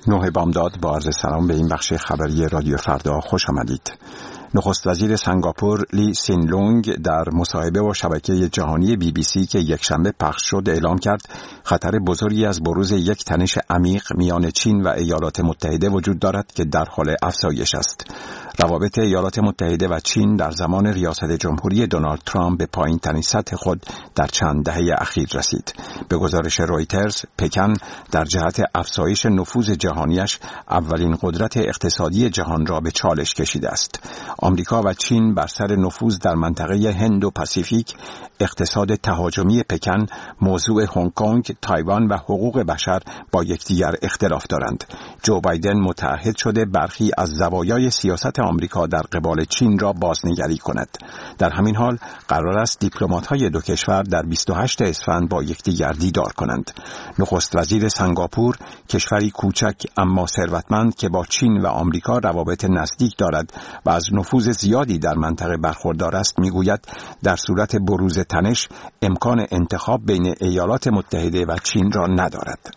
9 بامداد با عرض سلام به این بخش خبری رادیو فردا خوش آمدید. نخست وزیر سنگاپور لی سین لونگ در مصاحبه با شبکه جهانی BBC که یکشنبه پخش شد اعلام کرد خطر بزرگی از بروز یک تنش عمیق میان چین و ایالات متحده وجود دارد که در حال افزایش است. روابط ایالات متحده و چین در زمان ریاست جمهوری دونالد ترامپ به پایین‌ترین سطح خود در چند دهه اخیر رسید. به گزارش رویترز، پکن در جهت افزایش نفوذ جهانیش اولین قدرت اقتصادی جهان را به چالش کشیده است. آمریکا و چین بر سر نفوذ در منطقه هند و پاسیفیک، اقتصاد تهاجمی پکن، موضوع هنگ کنگ، تایوان و حقوق بشر با یکدیگر اختلاف دارند. جو بایدن متعهد شده برخی از زوایای سیاست آمریکا در قبال چین را بازنگری کند. در همین حال قرار است دیپلمات‌های دو کشور در 28 اسفند با یکدیگر دیدار کنند. نخست وزیر سنگاپور، کشوری کوچک اما ثروتمند که با چین و آمریکا روابط نزدیک دارد و از نفوذ زیادی در منطقه برخوردار است، میگوید در صورت بروز تنش امکان انتخاب بین ایالات متحده و چین را ندارد.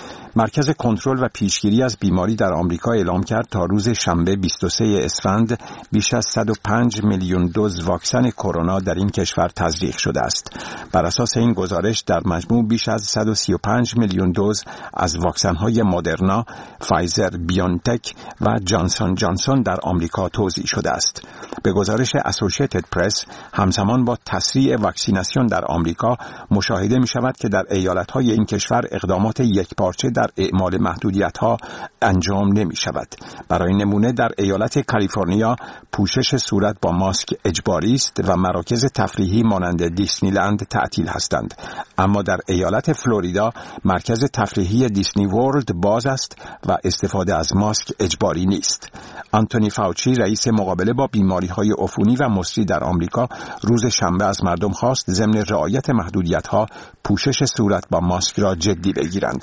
مرکز کنترل و پیشگیری از بیماری در آمریکا اعلام کرد تا روز شنبه 23 اسفند بیش از 105 میلیون دوز واکسن کرونا در این کشور تزریق شده است. بر اساس این گزارش در مجموع بیش از 135 میلیون دوز از واکسن‌های مدرنا، فایزر بیونتک و جانسون جانسون در آمریکا توزیع شده است. به گزارش اسوسییتد پرس، همزمان با تسریع واکسیناسیون در آمریکا مشاهده می شود که در ایالت‌های این کشور اقدامات یکپارچه در اعمال محدودیت‌ها انجام نمی شود. برای نمونه در ایالت کالیفرنیا پوشش صورت با ماسک اجباری است و مراکز تفریحی مانند دیسنی لند تعطیل هستند. اما در ایالت فلوریدا مرکز تفریحی دیسنی ورلد باز است و استفاده از ماسک اجباری نیست. آنتونی فاوچی، رئیس مقابله با بیماری‌های عفونی و مسری در آمریکا، روز شنبه از مردم خواست ضمن رعایت محدودیت‌ها پوشش صورت با ماسک را جدی بگیرند.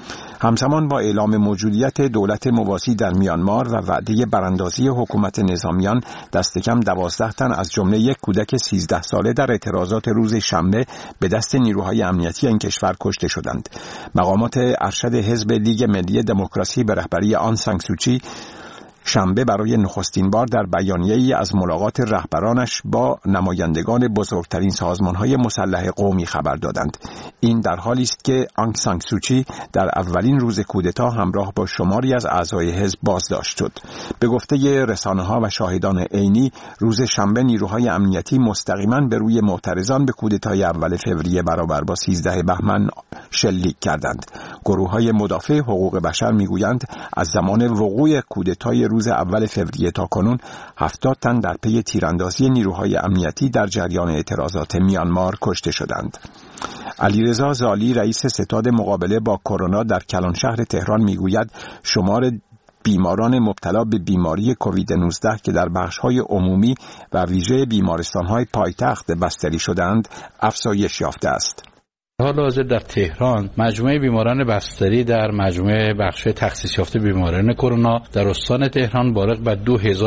همزمان با اعلام موجودیت دولت موازی در میانمار و وعده براندازی حکومت نظامیان، دست کم 12 تن از جمله یک کودک 13 ساله در اعتراضات روز شنبه به دست نیروهای امنیتی این کشور کشته شدند. مقامات ارشد حزب لیگ ملی دموکراسی به رهبری آن سان سو چی شنبه برای نخستین بار در بیانیه‌ای از ملاقات رهبرانش با نمایندگان بزرگترین سازمان‌های مسلح قومی خبر دادند. این در حالی است که آنگ سان سو چی در اولین روز کودتا همراه با شماری از اعضای حزب بازداشت شد. به گفته رسانه‌ها و شاهدان عینی، روز شنبه نیروهای امنیتی مستقیما به روی معترضان به کودتای اول فوریه برابر با 13 بهمن شلیک کردند. گروه‌های مدافع حقوق بشر می‌گویند از زمان وقوع کودتای روز اول فوریه تا کنون 70 تن در پی تیراندازی نیروهای امنیتی در جریان اعتراضات میانمار کشته شدند. علیرضا زالی، رئیس ستاد مقابله با کرونا در کلان شهر تهران میگوید شمار بیماران مبتلا به بیماری کووید 19 که در بخش‌های عمومی و ویژه بیمارستان‌های پایتخت بستری شدند افزایش یافته است. حال حاضر در تهران مجموعه بیماران بستری در مجموعه بخش تخصیص یافته بیماران کرونا در استان تهران بالغ بر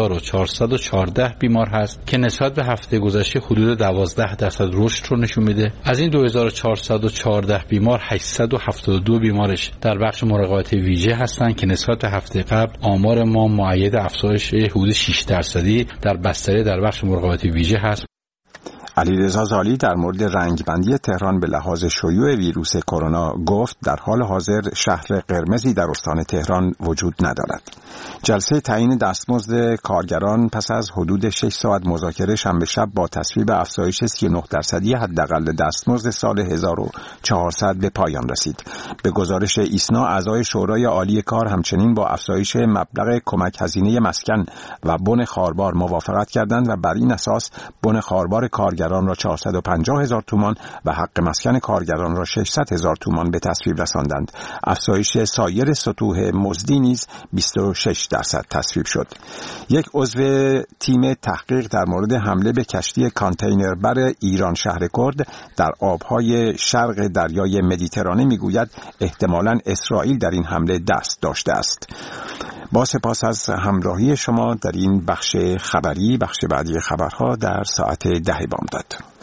2414 بیمار هست که نسبت به هفته گذشته حدود 12% رشد رو نشون میده. از این 2414 بیمار 872 بیمارش در بخش مراقبت ویژه هستند که نسبت به هفته قبل آمار ما مؤید افزایش حدود 6% در بستری در بخش مراقبت ویژه هست. علیرضا زالی در مورد رنگبندی تهران به لحاظ شیوع ویروس کرونا گفت در حال حاضر شهر قرمزی در استان تهران وجود ندارد. جلسه تعیین دستمزد کارگران پس از حدود 6 ساعت مذاکره شنبه شب با تصویب افزایش 39% حداقل دستمزد سال 1400 به پایان رسید. به گزارش ایسنا، اعضای شورای عالی کار همچنین با افزایش مبلغ کمک هزینه مسکن و بن خاربار موافقت کردند و بر این اساس بن خاربار کارگران را 450,000 تومان و حق مسکن کارگران را 600,000 تومان به تصویب رساندند. افزایش سایر سطوح مزدی نیز 26% تصویب شد. یک عضو تیم تحقیق در مورد حمله به کشتی کانتینربر ایران شهر کرد در آبهای شرق دریای مدیترانه میگوید احتمالاً اسرائیل در این حمله دست داشته است. با سپاس از همراهی شما در این بخش خبری، بخش بعدی خبرها در ساعت 10 بامداد.